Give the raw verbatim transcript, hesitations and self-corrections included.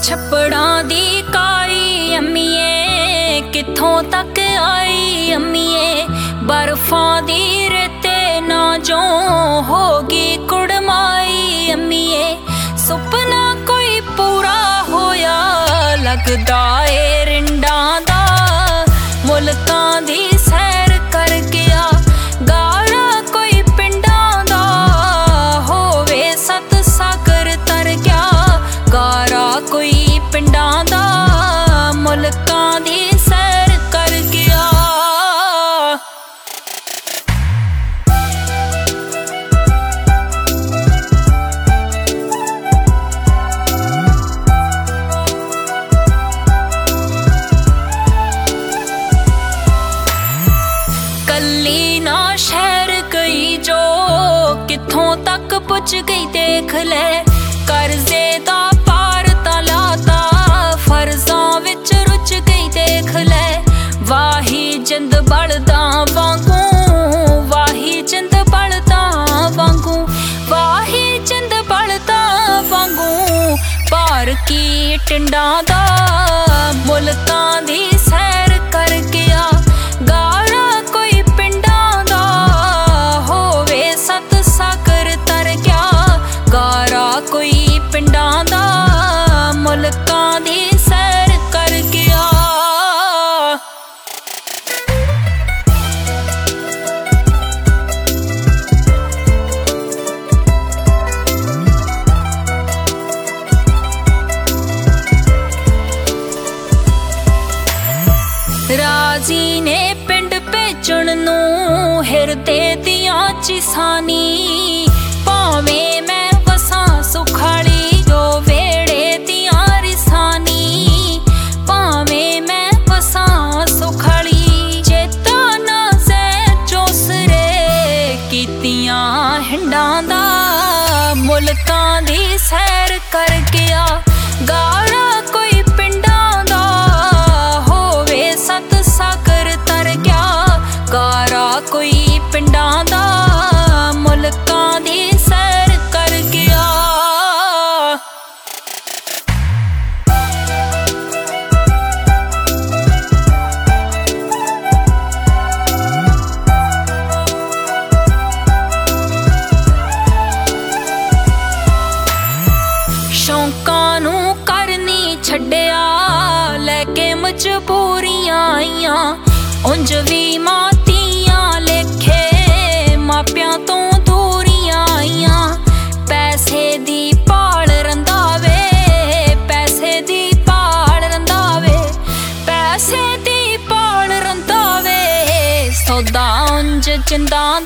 छप्पड़ां दी काई अम्मीए कित्थों तक आई अम्मीए, बर्फां दी रेते ना जो होगी कुड़माई अम्मीए। सुपना कोई पूरा होया लगदा ए रिंडां दा, मुल्कां दी सैर कर गया गारा कोई पिंडां दा, होवे सत सागर तर गया गारा कोई पिंडां दा, मुल्कां दी सैर कर गया। कल्ली ना शहर गई जो कित्थों तक पुज गई देख ले, कर्जे दा पार तलाता फर्जां विच रुच गई देख ले। वाही जिंद बलदा वांगू वाही जिंद बलदा वांगू वाही जिंद बलदा वांगू, पार की टिंडां दा मुल्कां दी सैर कर गया गारा कोई पिंडां दा, होवे सत सागर तर गया गारा कोई पिंडां दा, मुल्कां दी सैर कर गया। राजी ने पिंड भेजण नूं हिरदे दियां चिसानी, भावें मैं वसां सुखाली जो वेड़े दियां रिसानी, भावें मैं वसां सुखाली चेता ना सै चोसरे कीतियां हिंडां दा, मुल्कां दी सैर कर गया गारा कोई पिंडां दा, होवे सत सागर तर गया गारा कोई पिंडां दा, मुल्कां दी सैर कर गया। शौकां नूं करनी छड्डिया लैके मजबूरियां आईयां, उंज भी मातियां लेखे मापियां तो दूरियां आईयां। पैसे दी भाल रंधावे पैसे दी भाल रंधावे पैसे दी भाल रंधावे, सौदा उंज जिंदा